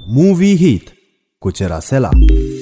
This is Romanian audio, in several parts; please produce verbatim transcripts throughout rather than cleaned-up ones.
Movie Hit cu Cerasela.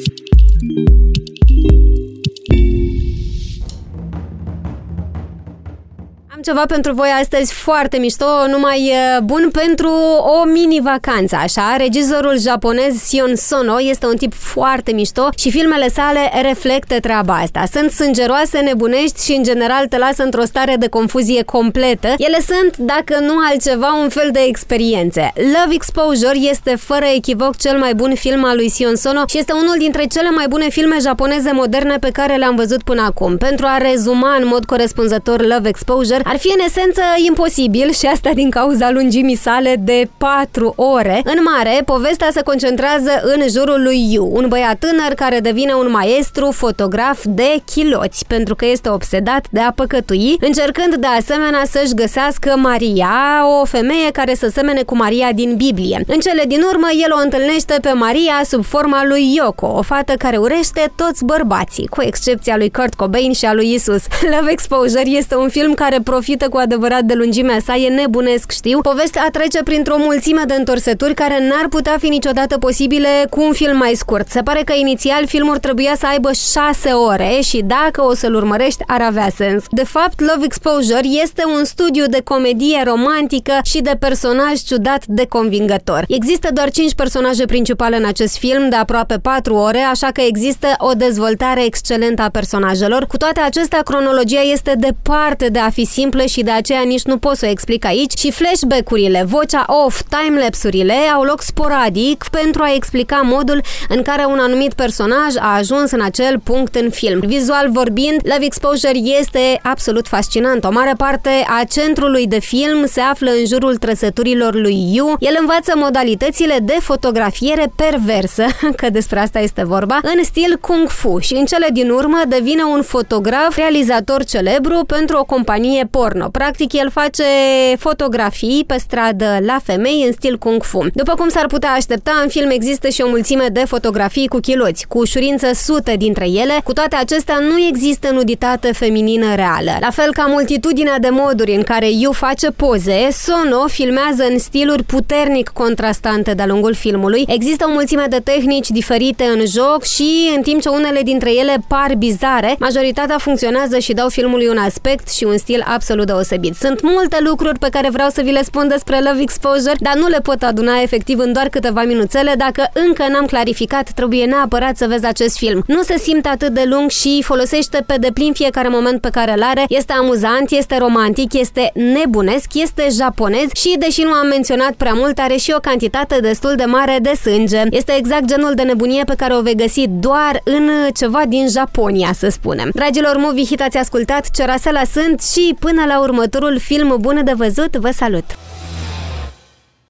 Am ceva pentru voi astăzi foarte mișto, numai bun pentru o mini-vacanță, așa. Regizorul japonez Sion Sono este un tip foarte mișto și filmele sale reflectă treaba asta. Sunt sângeroase, nebunești și în general te lasă într-o stare de confuzie completă. Ele sunt, dacă nu altceva, un fel de experiențe. Love Exposure este fără echivoc cel mai bun film al lui Sion Sono și este unul dintre cele mai bune filme japoneze moderne pe care le-am văzut până acum. Pentru a rezuma în mod corespunzător Love Exposure, ar fi în esență imposibil și asta din cauza lungimii sale de patru ore. În mare, povestea se concentrează în jurul lui Yu, un băiat tânăr care devine un maestru fotograf de chiloți, pentru că este obsedat de a păcătui, încercând de asemenea să-și găsească Maria, o femeie care să semene cu Maria din Biblie. În cele din urmă, el o întâlnește pe Maria sub forma lui Yoko, o fată care urește toți bărbații, cu excepția lui Kurt Cobain și a lui Isus. Love Exposure este un film care profită cu adevărat de lungimea sa, e nebunesc, știu. Povestea trece printr-o mulțime de întorsături care n-ar putea fi niciodată posibile cu un film mai scurt. Se pare că inițial filmul trebuia să aibă șase ore și dacă o să-l urmărești ar avea sens. De fapt, Love Exposure este un studiu de comedie romantică și de personaj ciudat de convingător. Există doar cinci personaje principale în acest film de aproape patru ore, așa că există o dezvoltare excelentă a personajelor. Cu toate acestea, cronologia este departe de a fi simplă și de aceea nici nu pot să o explic aici și flashback-urile, vocea off, timelapse-urile au loc sporadic pentru a explica modul în care un anumit personaj a ajuns în acel punct în film. Vizual vorbind, Love Exposure este absolut fascinant. O mare parte a centrului de film se află în jurul trăsăturilor lui Yu. El învață modalitățile de fotografiere perversă, că despre asta este vorba, în stil kung fu și în cele din urmă devine un fotograf, realizator celebru pentru o companie porno. Practic, el face fotografii pe stradă la femei în stil kung fu. După cum s-ar putea aștepta, în film există și o mulțime de fotografii cu chiloți, cu ușurință sute dintre ele. Cu toate acestea, nu există nuditate feminină reală. La fel ca multitudinea de moduri în care Yu face poze, Sono filmează în stiluri puternic contrastante de-a lungul filmului. Există o mulțime de tehnici diferite în joc și, în timp ce unele dintre ele par bizare, majoritatea funcționează și dau filmului un aspect și un stil absolut deosebit. Sunt multe lucruri pe care vreau să vi le spun despre Love Exposure, dar nu le pot aduna efectiv în doar câteva minuțele. Dacă încă n-am clarificat, trebuie neapărat să vezi acest film. Nu se simte atât de lung și folosește pe deplin fiecare moment pe care îl are. Este amuzant, este romantic, este nebunesc, este japonez și, deși nu am menționat prea mult, are și o cantitate destul de mare de sânge. Este exact genul de nebunie pe care o vei găsi doar în ceva din Japonia, să spunem. Dragilor, Movie Hit, ați ascultat, Cerasela sunt și până la următorul film bun de văzut, vă salut!